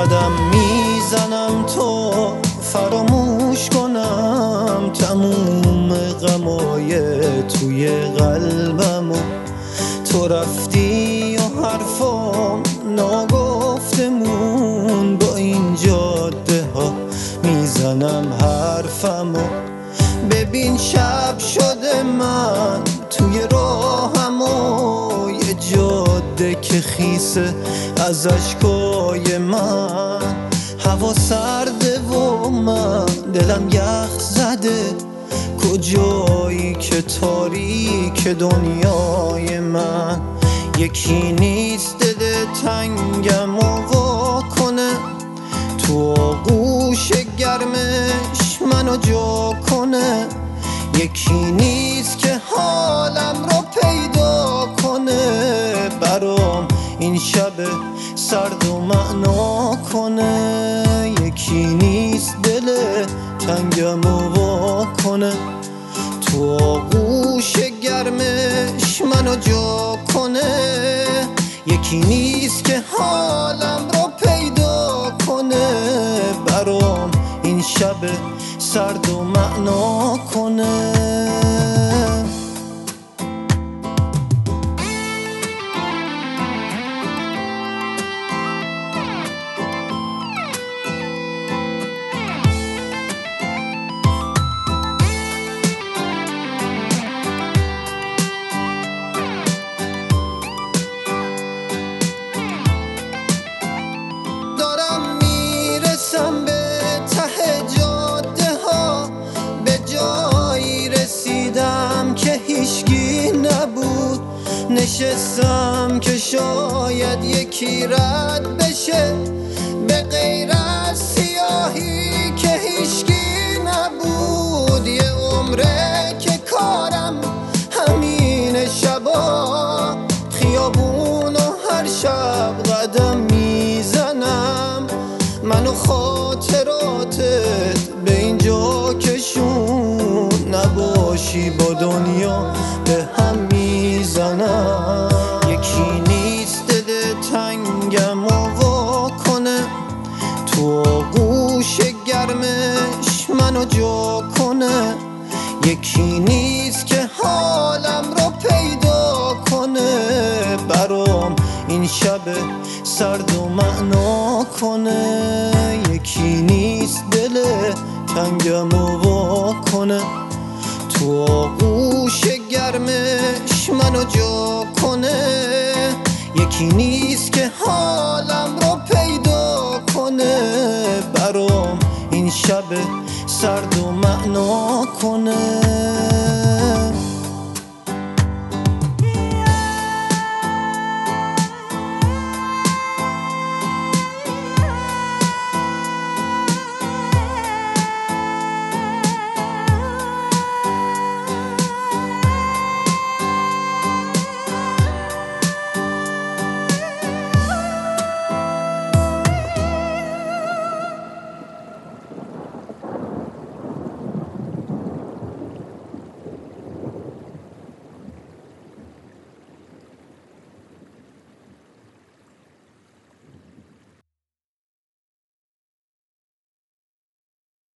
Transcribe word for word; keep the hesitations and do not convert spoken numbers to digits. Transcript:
قدم میزنم تو فراموش کنم تموم غمای توی قلبمو. تو رفتی و حرفام ناگفتمون، با این جاده ها میزنم حرفمو. ببین شب شده من توی راهمو، یه جاده که خیسه از اشکای من. هوا سرده و من دلم یخ زده، کجایی که تاریک دنیای من. یکی نیست دل تنگم و وا کنه، تو آغوش گرمش منو جا کنه. یکی نیست که حالم رو پیدا کنه، برام این شب سرد و معنا کنه. یکی نیست دل تنگم و وا کنه، تو آغوش گرمش منو جا کنه. یکی نیست که حالم رو پیدا کنه، برام این شب سرد و معنا کنه. نشستم که شاید یکی رد بشه، به غیر از سیاهی که هیچکی نبود. یه عمره که کارم همین شبا، خیابون و هر شب قدم میزنم. من و خاطراتت به اینجا کشون، نباشی با دنیا به هم میزنم. یکی نیست دل تنگم و وا کنه، تو آغوش گرمش منو جا کنه. یکی نیست که حالم رو پیدا کنه، برام این شب سرد و معنا کنه. یکی نیست دل تنگم و وا کنه، تو آغوش گرمش منو جا کنه. یکی نیست که حالم رو پیدا کنه، برام این شب سرد و معنا کنه.